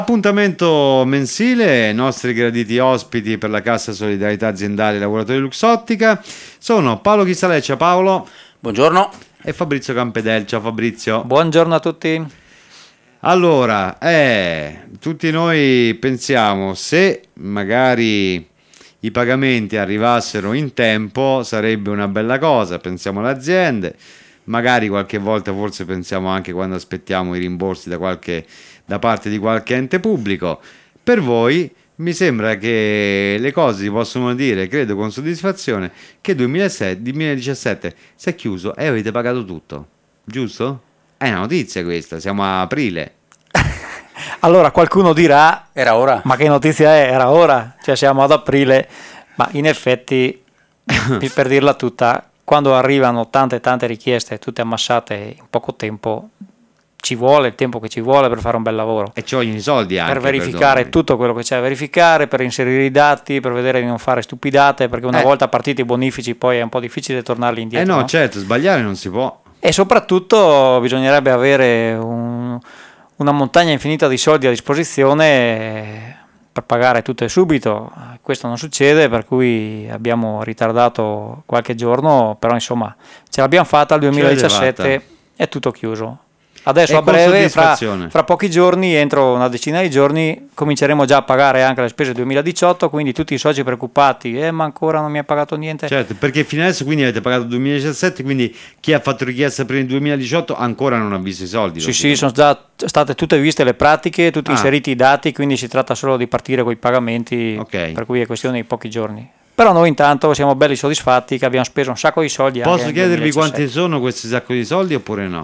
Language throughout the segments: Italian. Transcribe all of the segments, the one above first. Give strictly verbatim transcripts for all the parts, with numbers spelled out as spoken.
Appuntamento mensile, i nostri graditi ospiti per la Cassa Solidarietà Aziendale Lavoratori Luxottica sono Paolo Chisaleccia. Paolo. Buongiorno. E Fabrizio Campedel. Ciao Fabrizio. Buongiorno a tutti. Allora, eh, tutti noi pensiamo, se magari i pagamenti arrivassero in tempo sarebbe una bella cosa, pensiamo alle aziende, magari qualche volta forse pensiamo anche quando aspettiamo i rimborsi da qualche da parte di qualche ente pubblico. Per voi mi sembra che le cose si possono dire, credo con soddisfazione, che duemiladiciassette si è chiuso e avete pagato tutto, giusto? È una notizia questa, siamo a aprile. Allora qualcuno dirà, era ora. Ma che notizia è? Era ora? Cioè siamo ad aprile, ma in effetti, per dirla tutta, quando arrivano tante tante richieste, tutte ammassate in poco tempo, ci vuole il tempo che ci vuole per fare un bel lavoro. E ci vogliono i soldi anche. Per verificare perdonami. tutto quello che c'è da verificare, per inserire i dati, per vedere di non fare stupidate, perché una eh. volta partiti i bonifici poi è un po' difficile tornarli indietro. Eh no, no? certo, sbagliare non si può. E soprattutto bisognerebbe avere un, una montagna infinita di soldi a disposizione per pagare tutto e subito. Questo non succede, per cui abbiamo ritardato qualche giorno, però insomma ce l'abbiamo fatta, il duemiladiciassette è tutto chiuso. Adesso E a breve, fra, soddisfazione. fra pochi giorni, entro una decina di giorni, cominceremo già a pagare anche le spese duemiladiciotto, quindi tutti i soci preoccupati, eh, ma ancora non mi ha pagato niente. Certo, perché fino adesso quindi avete pagato il duemiladiciassette, quindi chi ha fatto richiesta per il duemiladiciotto ancora non ha visto i soldi. Sì, sì, sono già state tutte viste le pratiche, tutti ah. inseriti i dati, quindi si tratta solo di partire con i pagamenti, okay. Per cui è questone di pochi giorni. Però noi intanto siamo belli soddisfatti che abbiamo speso un sacco di soldi. Posso anche chiedervi quanti sono questi sacco di soldi oppure no?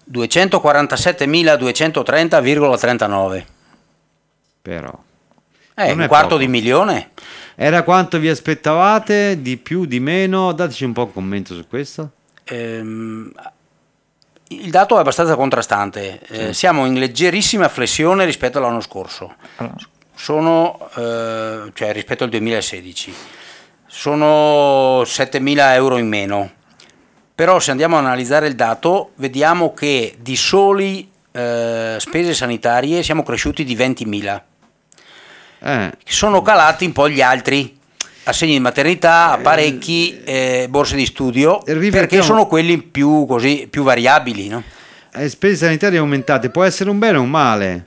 duecentoquarantasettemiladuecentotrenta virgola trentanove. Però Eh, un quarto poco. di milione. Era quanto vi aspettavate? Di più, di meno? Dateci un po' un commento su questo. Ehm, il dato è abbastanza contrastante. Sì. Eh, siamo in leggerissima flessione rispetto all'anno scorso. Sono, eh, cioè rispetto al duemilasedici. Sono settemila euro in meno. Però se andiamo a analizzare il dato vediamo che di soli eh, spese sanitarie siamo cresciuti di ventimila. Eh. Sono calati un po' gli altri, assegni di maternità, apparecchi, eh, borse di studio, perché sono quelli più, così, più variabili, no? Le spese sanitarie aumentate può essere un bene o un male?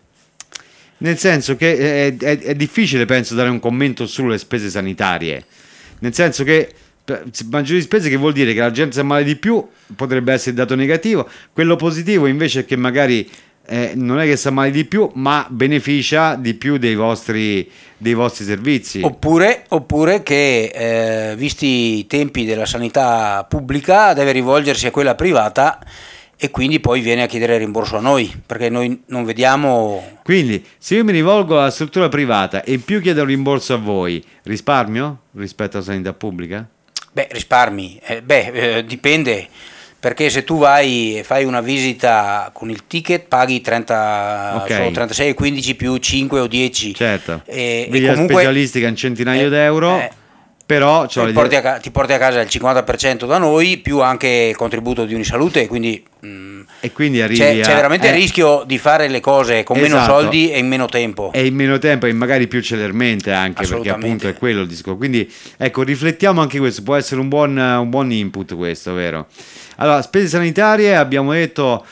Nel senso che è, è, è difficile, penso, dare un commento sulle spese sanitarie. Nel senso che maggiori spese, che vuol dire che la gente si ammala di più, potrebbe essere il dato negativo. Quello positivo invece è che magari eh, non è che si ammali di più, ma beneficia di più dei vostri, dei vostri servizi. Oppure, oppure che eh, visti i tempi della sanità pubblica deve rivolgersi a quella privata e quindi poi viene a chiedere rimborso a noi, perché noi non vediamo. Quindi se io mi rivolgo alla struttura privata e in più chiedo un rimborso a voi, risparmio rispetto alla sanità pubblica? Beh, risparmi, eh, beh, eh, dipende, perché se tu vai e fai una visita con il ticket paghi trenta, okay. Sono trentasei e quindici più cinque o dieci. Certo, e, e comunque specialistica un centinaio eh, d'euro, eh, però cioè, ti, porti a, ti porti a casa il cinquanta per cento da noi, più anche il contributo di Unisalute, quindi, mh, e quindi arrivi c'è, a, c'è veramente eh, il rischio di fare le cose con esatto. meno soldi e in meno tempo. E in meno tempo e magari più celermente anche, perché appunto è quello il discorso. Quindi ecco, riflettiamo anche questo, può essere un buon, un buon input questo, vero? Allora, spese sanitarie abbiamo detto,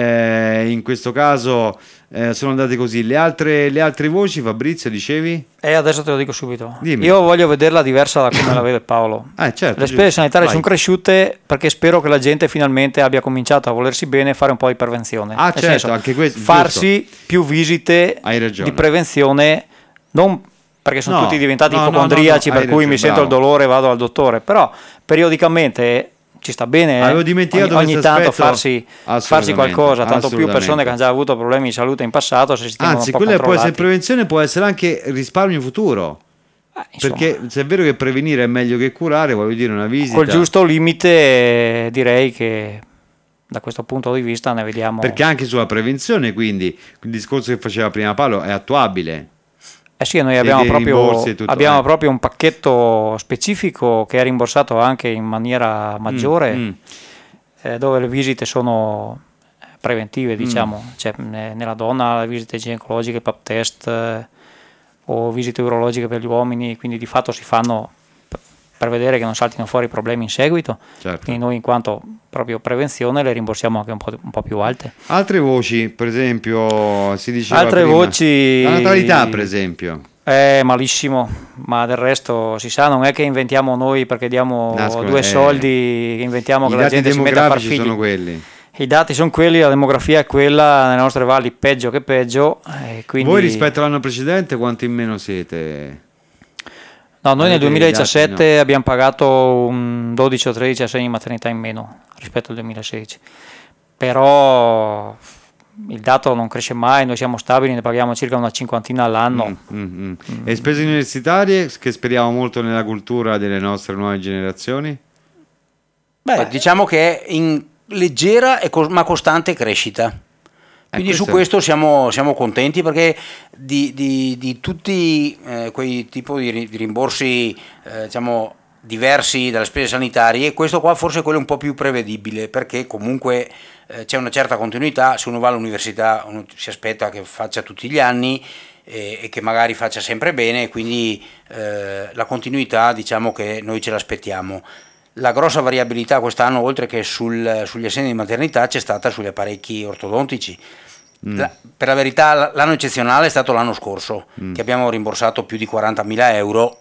eh, in questo caso eh, sono andate così. Le altre, le altre voci, Fabrizio, dicevi? E adesso te lo dico subito. Dimmi. Io voglio vederla diversa da come la vede Paolo. Eh, certo, le spese giusto. sanitarie Vai. sono cresciute perché spero che la gente finalmente abbia cominciato a volersi bene e fare un po' di prevenzione. Ah, Nel certo, senso, anche questo, farsi giusto. più visite Hai ragione. di prevenzione, non perché sono No, tutti diventati no, ipocondriaci, no, no, no, per cui ragione, mi sento bravo. il dolore e vado al dottore, però periodicamente ci sta bene, eh? Avevo dimenticato ogni, ogni questo tanto aspetto. farsi, farsi qualcosa, tanto più persone che hanno già avuto problemi di salute in passato, se si tengono Anzi, un po' quella può essere controllati. prevenzione, può essere anche risparmio futuro. Eh, insomma, Perché se è vero che prevenire è meglio che curare, voglio dire, una visita col giusto limite, direi che da questo punto di vista ne vediamo. Perché anche sulla prevenzione, quindi il discorso che faceva prima Paolo è attuabile. Eh sì, noi abbiamo, dei proprio, rimborsi e tutto, abbiamo eh. proprio un pacchetto specifico che è rimborsato anche in maniera maggiore, Mm, mm. eh, dove le visite sono preventive, diciamo, mm. cioè, nella donna visite ginecologiche, pap test eh, o visite urologiche per gli uomini, quindi di fatto si fanno per vedere che non saltino fuori problemi in seguito, certo. Quindi noi in quanto proprio prevenzione le rimborsiamo anche un po', un po' più alte. Altre voci, per esempio, si diceva Altre prima, voci... la natalità per esempio. Eh, malissimo, ma del resto si sa, non è che inventiamo noi perché diamo Nascono, due eh, soldi, che inventiamo che la gente si metta a far figli. Sono quelli. I dati sono quelli, la demografia è quella, nelle nostre valli peggio che peggio. Eh, quindi... Voi rispetto all'anno precedente quanto in meno siete? No, noi nel duemiladiciassette dati, no. abbiamo pagato un dodici o tredici assegni di maternità in meno rispetto al duemilasedici, però il dato non cresce mai, noi siamo stabili, ne paghiamo circa una cinquantina all'anno. Mm, mm, mm. Mm. E spese universitarie che speriamo molto nella cultura delle nostre nuove generazioni? Beh, Beh. diciamo che è in leggera e co- ma costante crescita. Quindi eh, questo su questo siamo, siamo contenti perché di, di, di tutti eh, quei tipi di rimborsi eh, diciamo diversi dalle spese sanitarie, questo qua forse è quello un po' più prevedibile, perché comunque eh, c'è una certa continuità. Se uno va all'università uno si aspetta che faccia tutti gli anni e, e che magari faccia sempre bene, quindi eh, la continuità diciamo che noi ce l'aspettiamo. La grossa variabilità quest'anno, oltre che sul, sugli assegni di maternità, c'è stata sugli apparecchi ortodontici. Mm. La, per la verità l'anno eccezionale è stato l'anno scorso, mm. che abbiamo rimborsato più di quarantamila euro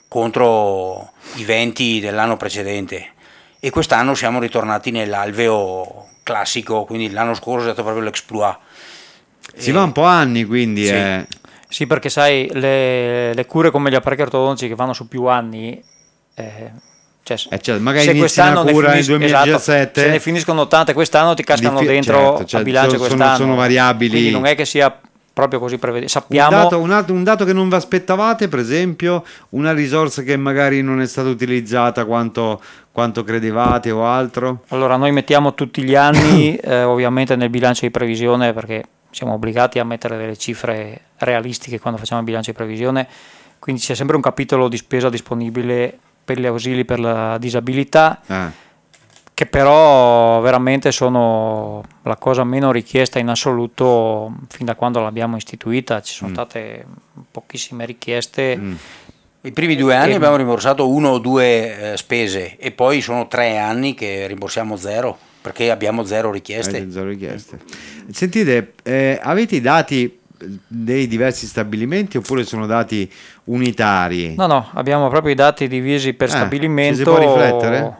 contro i venti dell'anno precedente, e quest'anno siamo ritornati nell'alveo classico, quindi l'anno scorso è stato proprio l'exploit. Si e... va un po' anni, quindi... Sì. È... sì, perché sai, le, le cure come gli apparecchi ortodontici che vanno su più anni... Eh, Cioè, eh cioè, magari inizi una cura nel duemiladiciassette, esatto, se ne finiscono ottanta quest'anno ti cascano fi- dentro certo, cioè, a bilancio sono, quest'anno, sono variabili, quindi non è che sia proprio così prevedibile. Sappiamo un dato, un, dato, un dato che non vi aspettavate, per esempio una risorsa che magari non è stata utilizzata quanto, quanto credevate o altro. Allora noi mettiamo tutti gli anni eh, ovviamente nel bilancio di previsione, perché siamo obbligati a mettere delle cifre realistiche quando facciamo il bilancio di previsione, quindi c'è sempre un capitolo di spesa disponibile per gli ausili per la disabilità, ah. che però veramente sono la cosa meno richiesta in assoluto fin da quando l'abbiamo istituita. Ci sono mm. state pochissime richieste. Mm. I primi due anni e... abbiamo rimborsato uno o due eh, spese, e poi sono tre anni che rimborsiamo zero, perché abbiamo zero richieste. Avete zero richieste. Sentite, eh, avete i dati dei diversi stabilimenti oppure sono dati unitari? No, no, abbiamo proprio i dati divisi per eh, stabilimento. Ci si può riflettere?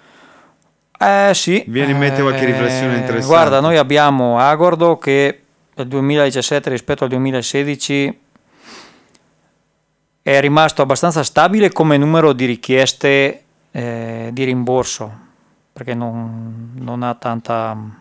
Eh sì. Viene in mente qualche riflessione interessante? Guarda, noi abbiamo Agordo che nel duemiladiciassette rispetto al duemilasedici è rimasto abbastanza stabile come numero di richieste eh, di rimborso, perché non, non ha tanta...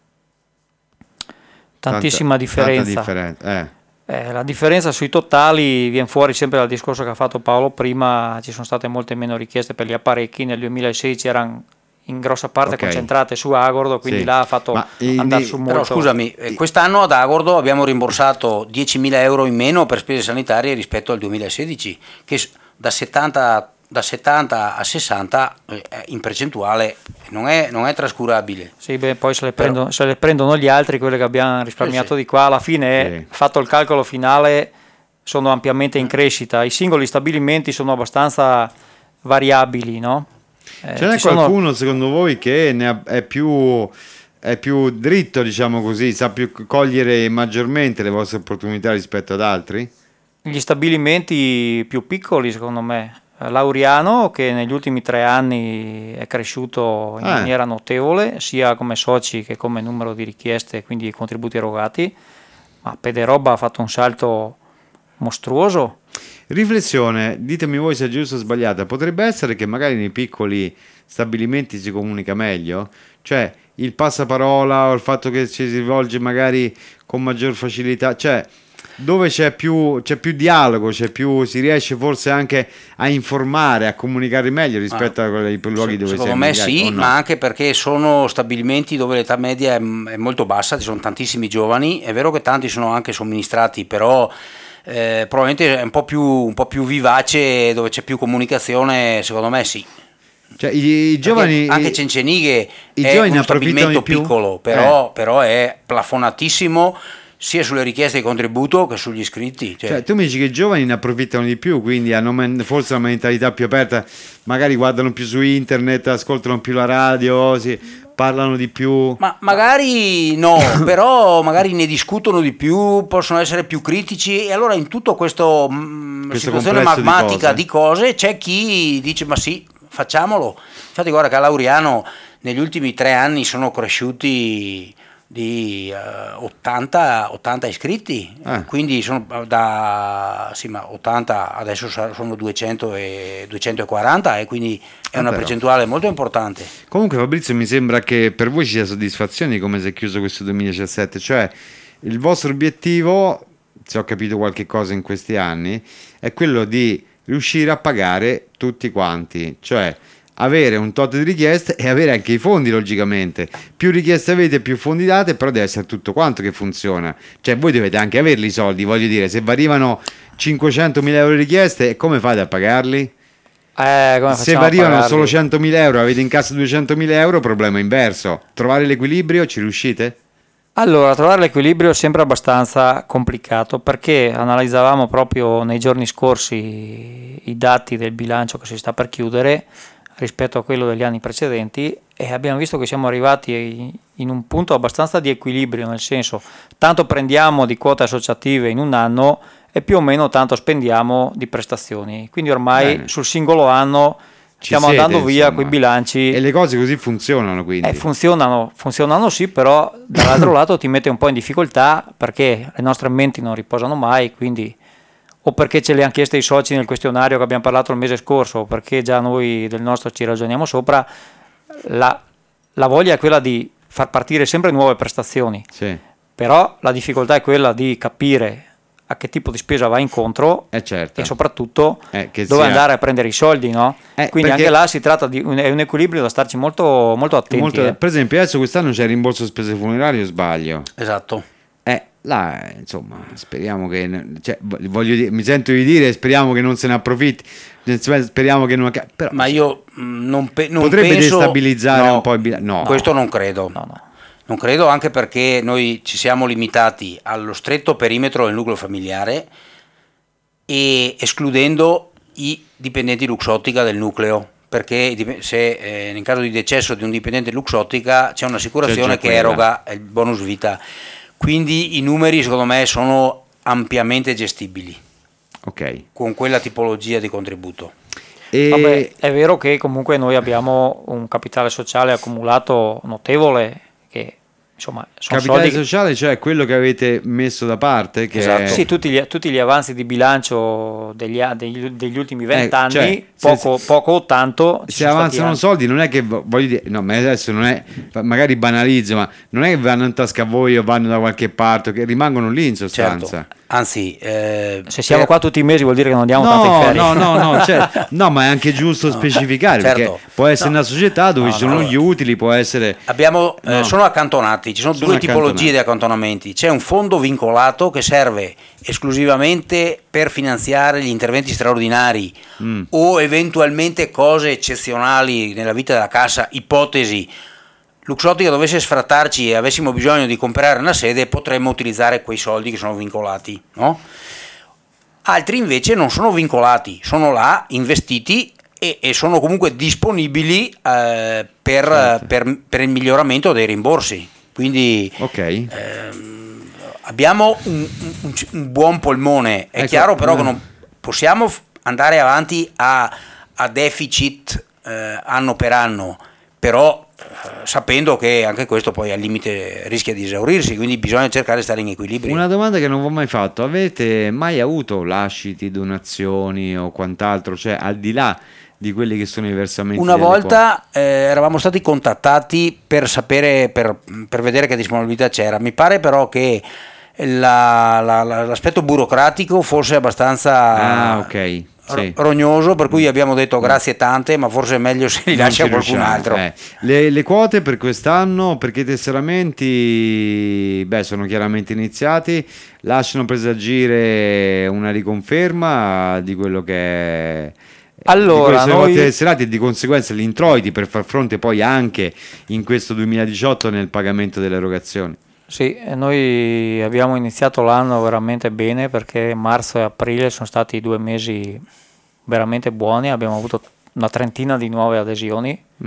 tantissima tanta, differenza, tanta differen- eh. Eh, la differenza sui totali viene fuori sempre dal discorso che ha fatto Paolo prima. Ci sono state molte meno richieste per gli apparecchi, nel duemilasedici erano in grossa parte okay. concentrate su Agordo, quindi sì. là ha fatto Ma andare su molto. Però scusami, quest'anno ad Agordo abbiamo rimborsato diecimila euro in meno per spese sanitarie rispetto al duemilasedici, che da settanta da settanta a sessanta eh, in percentuale non è, non è trascurabile. Sì, beh, poi se le, Però, prendono, se le prendono gli altri, quelle che abbiamo risparmiato eh sì. di qua, alla fine, sì. fatto il calcolo finale, sono ampiamente in crescita. I singoli stabilimenti sono abbastanza variabili, no? Eh, Ce n'è qualcuno sono... secondo voi che ne ha, è più... è più dritto, diciamo così, sa più cogliere maggiormente le vostre opportunità rispetto ad altri? Gli stabilimenti più piccoli, secondo me. Lauriano, che negli ultimi tre anni è cresciuto in eh. maniera notevole, sia come soci che come numero di richieste, quindi contributi erogati, ma Pederoba ha fatto un salto mostruoso. Riflessione, ditemi voi se è giusto o sbagliata, potrebbe essere che magari nei piccoli stabilimenti si comunica meglio? Cioè il passaparola o il fatto che ci si rivolge magari con maggior facilità, cioè dove c'è più, c'è più dialogo, c'è più, si riesce forse anche a informare, a comunicare meglio rispetto ah, a quei luoghi dove secondo me sì, no? Ma anche perché sono stabilimenti dove l'età media è, è molto bassa, ci sono tantissimi giovani, è vero che tanti sono anche somministrati, però eh, probabilmente è un po' più un po' più vivace, dove c'è più comunicazione, secondo me sì. Cioè, i, i giovani, anche Cencenighe i è giovani uno ne approfittano stabilimento di più? piccolo, però, Eh. però è plafonatissimo sia sulle richieste di contributo che sugli iscritti. Cioè, Cioè, tu mi dici che i giovani ne approfittano di più, quindi hanno men- forse una mentalità più aperta, magari guardano più su internet, ascoltano più la radio, si, parlano di più. Ma magari no, però magari ne discutono di più, possono essere più critici e allora in tutto questo mh, Questo situazione complesso di magmatica cose. di cose c'è chi dice ma sì, facciamolo. Infatti guarda che a Lauriano negli ultimi tre anni sono cresciuti di eh, ottanta, ottanta iscritti, Ah. quindi sono da sì, ma ottanta adesso sa- sono duecento e duecentoquaranta e quindi è Ah, una però. percentuale molto importante. Comunque Fabrizio, mi sembra che per voi ci sia soddisfazione di come si è chiuso questo duemiladiciassette, cioè il vostro obiettivo, se ho capito qualche cosa in questi anni, è quello di riuscire a pagare tutti quanti, cioè avere un tot di richieste e avere anche i fondi, logicamente. Più richieste avete, più fondi date, però deve essere tutto quanto che funziona. Cioè voi dovete anche averli i soldi, voglio dire, se vi arrivano cinquecentomila euro di richieste, come fate a pagarli? Eh, come Se facciamo vi a arrivano pagarli? solo centomila euro, avete in cassa duecentomila euro, problema inverso. Trovare l'equilibrio, ci riuscite? Allora, trovare l'equilibrio è sempre abbastanza complicato perché analizzavamo proprio nei giorni scorsi i dati del bilancio che si sta per chiudere rispetto a quello degli anni precedenti e abbiamo visto che siamo arrivati in un punto abbastanza di equilibrio, nel senso tanto prendiamo di quote associative in un anno e più o meno tanto spendiamo di prestazioni, quindi ormai Bene. sul singolo anno Ci stiamo siete, andando via insomma. quei bilanci. E le cose così funzionano, quindi. Eh, funzionano, funzionano sì, però dall'altro lato ti mette un po' in difficoltà perché le nostre menti non riposano mai, quindi o perché ce le hanno chieste i soci nel questionario che abbiamo parlato il mese scorso, o perché già noi del nostro ci ragioniamo sopra, la, la voglia è quella di far partire sempre nuove prestazioni, Sì. però la difficoltà è quella di capire a che tipo di spesa va incontro Eh, certo. e soprattutto Eh, che dove sia- andare a prendere i soldi, no? Eh, Quindi perché- anche là si tratta di un, è un equilibrio da starci molto, molto attenti. Molto- eh. Per esempio, adesso quest'anno c'è il rimborso spese funerarie, o sbaglio? Esatto. Eh, là, eh, insomma, speriamo che... Cioè, voglio dire, mi sento di dire, speriamo che non se ne approfitti, speriamo che non... Però, Ma io mh, non, pe- non potrebbe penso... destabilizzare no, un po' il bilancio. No. Questo non credo. No, no. Non credo anche perché noi ci siamo limitati allo stretto perimetro del nucleo familiare e escludendo i dipendenti Luxottica del nucleo, perché i dip- se eh, in caso di decesso di un dipendente Luxottica c'è un'assicurazione C'è già che quella. eroga il bonus vita, quindi i numeri secondo me sono ampiamente gestibili Ok. con quella tipologia di contributo. E... Vabbè, è vero che comunque noi abbiamo un capitale sociale accumulato notevole che insomma sono Capitale soldi che- sociale, cioè quello che avete messo da parte, che Esatto. è- sì, tutti gli, tutti gli avanzi di bilancio degli, a- degli, degli ultimi vent'anni, cioè, poco, se- poco o tanto ci se sono avanzano stati soldi non è che vo- voglio dire, no, ma adesso non è, magari banalizzo, ma non è che vanno in tasca a voi o vanno da qualche parte, che rimangono lì in sostanza. Certo, anzi, eh, anni. Se siamo per- qua tutti i mesi vuol dire che non andiamo tanto in No, ferie. no, no, no, cioè, no, ma è anche giusto specificare, certo. perché può essere No. una società dove No, ci sono no. gli utili, può essere... Abbiamo, eh, No. sono accantonati, ci sono, Sono due tipologie accantonati. di accantonamenti. C'è un fondo vincolato che serve esclusivamente per finanziare gli interventi straordinari Mm. o eventualmente cose eccezionali nella vita della cassa, ipotesi Luxottica dovesse sfrattarci e avessimo bisogno di comprare una sede, potremmo utilizzare quei soldi che sono vincolati, no? Altri invece non sono vincolati, sono là investiti e, e sono comunque disponibili eh, per, Certo. per- per il miglioramento dei rimborsi. Quindi Ok. ehm, abbiamo un, un- un buon polmone, è Ecco, chiaro però che eh. non possiamo f- andare avanti a, a deficit eh, anno per anno, però eh, sapendo che anche questo poi al limite rischia di esaurirsi, quindi bisogna cercare di stare in equilibrio. Una domanda che non vi ho mai fatto: avete mai avuto lasciti, donazioni o quant'altro, cioè al di là di quelli che sono i versamenti Una delle volta eh, eravamo stati contattati per sapere, per, per vedere che disponibilità c'era. Mi pare però che la- la- la- l'aspetto burocratico fosse abbastanza Ah, ok, ro- sì. rognoso, per cui abbiamo detto grazie tante, ma forse è meglio se li Non lascia ci qualcun riusciamo, altro. eh. Le, le quote per quest'anno, perché i tesseramenti beh, sono chiaramente iniziati, lasciano presagire una riconferma di quello che è Allora, di noi... tesserati e di conseguenza gli introiti per far fronte poi anche in questo duemiladiciotto nel pagamento delle erogazioni. Sì, noi abbiamo iniziato l'anno veramente bene, perché marzo e aprile sono stati due mesi veramente buoni, abbiamo avuto una trentina di nuove adesioni, mm.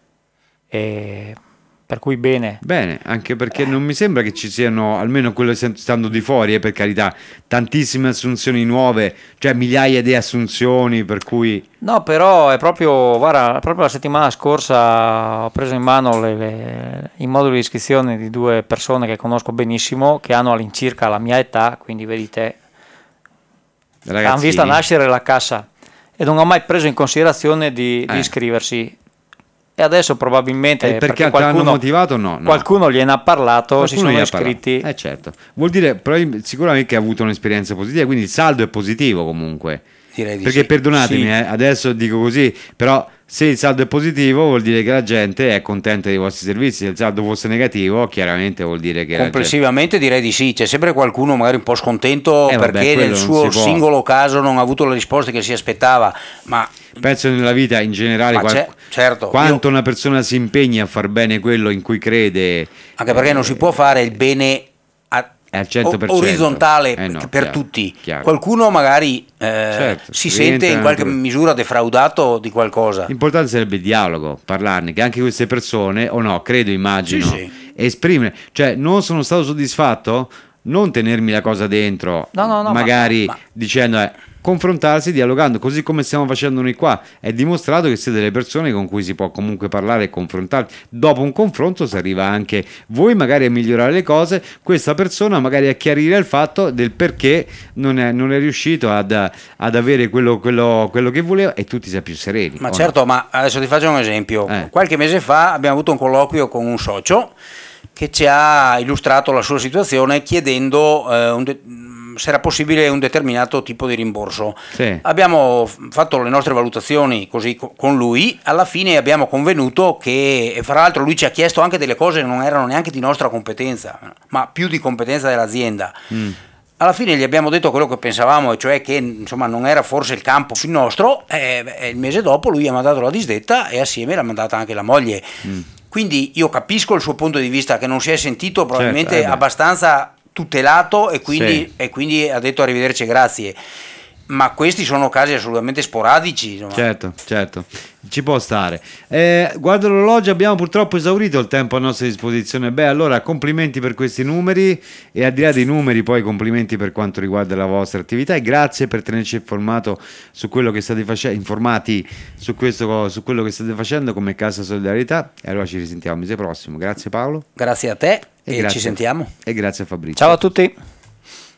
e per cui bene. Bene, anche perché non mi sembra che ci siano, almeno quello stando di fuori, eh, per carità, tantissime assunzioni nuove, cioè migliaia di assunzioni, per cui... No, però è proprio, guarda, proprio la settimana scorsa ho preso in mano le, le, i moduli di iscrizione di due persone che conosco benissimo, che hanno all'incirca la mia età, quindi vedi te, hanno visto nascere la cassa e non ho mai preso in considerazione di, eh. di iscriversi. E adesso probabilmente eh, perché, perché qualcuno, hanno motivato no, no. qualcuno gliene ha parlato, qualcuno si sono iscritti. Eh certo, vuol dire però sicuramente che ha avuto un'esperienza positiva, quindi il saldo è positivo comunque. Direi di perché sì. perdonatemi, Sì. eh, adesso dico così, però se il saldo è positivo vuol dire che la gente è contenta dei vostri servizi, se il saldo fosse negativo chiaramente vuol dire che... Complessivamente gente... direi di sì, c'è sempre qualcuno magari un po' scontento eh, vabbè, perché nel suo singolo caso non ha avuto le risposte che si aspettava, ma... Penso nella vita in generale qual... certo, quanto io... una persona si impegna a far bene quello in cui crede, anche perché eh, non si può fare il bene a... al cento per cento orizzontale eh no, per chiaro, tutti, chiaro. Qualcuno magari eh, certo, si sente in qualche per... misura defraudato di qualcosa. L'importante sarebbe il dialogo, parlarne, che anche queste persone, o no, credo, immagino, sì, sì. esprimere, cioè non sono stato soddisfatto, non tenermi la cosa dentro, no, no, no, magari ma, ma... dicendo eh, confrontarsi, dialogando, così come stiamo facendo noi qua. È dimostrato che siete delle persone con cui si può comunque parlare e confrontare. Dopo un confronto si arriva anche voi magari a migliorare le cose, questa persona magari a chiarire il fatto del perché non è, non è riuscito ad, ad avere quello, quello, quello che voleva, e tutti si è più sereni. Ma certo, no? ma adesso ti faccio un esempio. Eh. Qualche mese fa abbiamo avuto un colloquio con un socio che ci ha illustrato la sua situazione chiedendo eh, un de- se era possibile un determinato tipo di rimborso. Sì. Abbiamo fatto le nostre valutazioni così con lui, alla fine abbiamo convenuto che, e fra l'altro lui ci ha chiesto anche delle cose che non erano neanche di nostra competenza, ma più di competenza dell'azienda. Mm. Alla fine gli abbiamo detto quello che pensavamo, e cioè che insomma non era forse il campo più nostro, e, e il mese dopo lui ha mandato la disdetta e assieme l'ha mandata anche la moglie. Mm. Quindi io capisco il suo punto di vista, che non si è sentito probabilmente certo, eh abbastanza tutelato e quindi, sì. e quindi ha detto arrivederci e grazie, ma questi sono casi assolutamente sporadici, insomma. certo certo ci può stare. Eh, guardo l'orologio, abbiamo purtroppo esaurito il tempo a nostra disposizione. Beh, allora complimenti per questi numeri, e al di là dei numeri poi complimenti per quanto riguarda la vostra attività, e grazie per tenerci informato su quello che state facendo, informati su questo, su quello che state facendo come Cassa Solidarietà. E allora ci risentiamo il mese prossimo. Grazie Paolo. Grazie a te e, e grazie, ci sentiamo. E grazie a Fabrizio. Ciao a tutti.